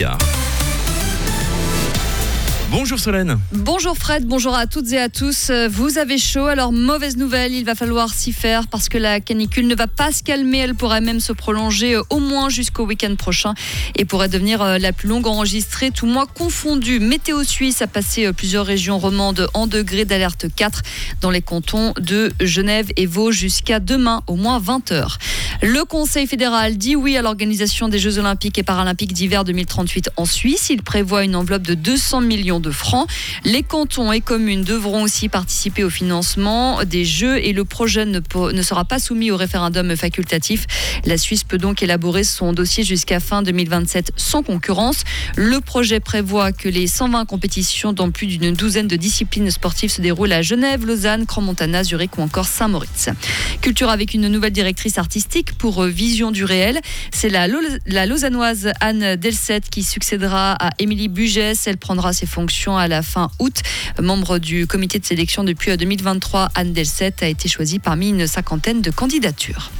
Bonjour Solène. Bonjour Fred, bonjour à toutes et à tous. Vous avez chaud, alors mauvaise nouvelle, il va falloir s'y faire parce que la canicule ne va pas se calmer. Elle pourrait même se prolonger au moins jusqu'au week-end prochain et pourrait devenir la plus longue enregistrée, tout mois confondu. Météo Suisse a passé plusieurs régions romandes en degré d'alerte 4 dans les cantons de Genève et Vaud jusqu'à demain au moins 20h. Le Conseil fédéral dit oui à l'organisation des Jeux Olympiques et Paralympiques d'hiver 2038 en Suisse. Il prévoit une enveloppe de 200 millions de francs. Les cantons et communes devront aussi participer au financement des Jeux et le projet ne sera pas soumis au référendum facultatif. La Suisse peut donc élaborer son dossier jusqu'à fin 2027 sans concurrence. Le projet prévoit que les 120 compétitions dans plus d'une douzaine de disciplines sportives se déroulent à Genève, Lausanne, Crans-Montana, Zurich ou encore Saint-Moritz. Culture avec une nouvelle directrice artistique pour Vision du réel. C'est la lausannoise Anne Delset qui succédera à Émilie Bugès. Elle prendra ses fonctions à la fin août. Membre du comité de sélection depuis 2023, Anne Delset a été choisie parmi une cinquantaine de candidatures.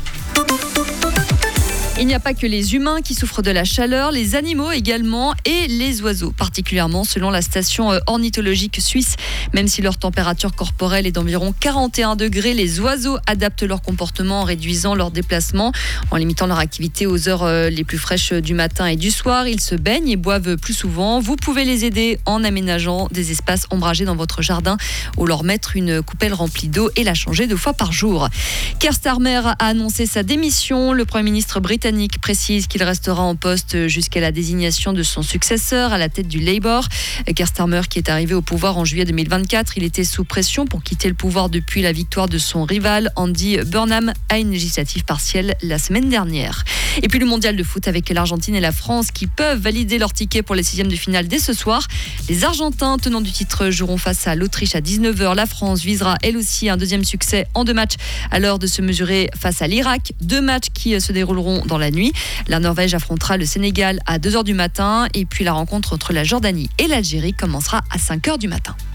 Il n'y a pas que les humains qui souffrent de la chaleur, les animaux également et les oiseaux, particulièrement selon la station ornithologique suisse. Même si leur température corporelle est d'environ 41 degrés, les oiseaux adaptent leur comportement en réduisant leurs déplacements, en limitant leur activité aux heures les plus fraîches du matin et du soir. Ils se baignent et boivent plus souvent. Vous pouvez les aider en aménageant des espaces ombragés dans votre jardin ou leur mettre une coupelle remplie d'eau et la changer 2 fois par jour. Keir Starmer a annoncé sa démission. Le Premier ministre britannique précise qu'il restera en poste jusqu'à la désignation de son successeur à la tête du Labour. Keir Starmer, qui est arrivé au pouvoir en juillet 2024, il était sous pression pour quitter le pouvoir depuis la victoire de son rival Andy Burnham à une législative partielle la semaine dernière. Et puis le mondial de foot avec l'Argentine et la France qui peuvent valider leur ticket pour les 6e de finale dès ce soir. Les Argentins, tenants du titre, joueront face à l'Autriche à 19h. La France visera elle aussi un 2e succès en 2 matchs à l'heure de se mesurer face à l'Irak. 2 matchs qui se dérouleront dans la nuit. La Norvège affrontera le Sénégal à 2h du matin et puis la rencontre entre la Jordanie et l'Algérie commencera à 5h du matin.